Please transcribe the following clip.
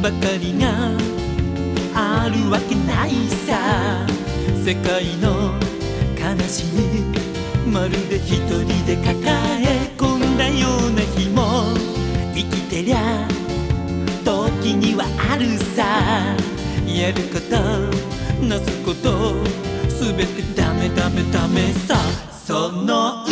ばかりがあるわけないさ。世界の悲しみまるで一人で抱え込んだような日も生きてりゃ時にはあるさ。やることなすことすべてダメダメダメさ。その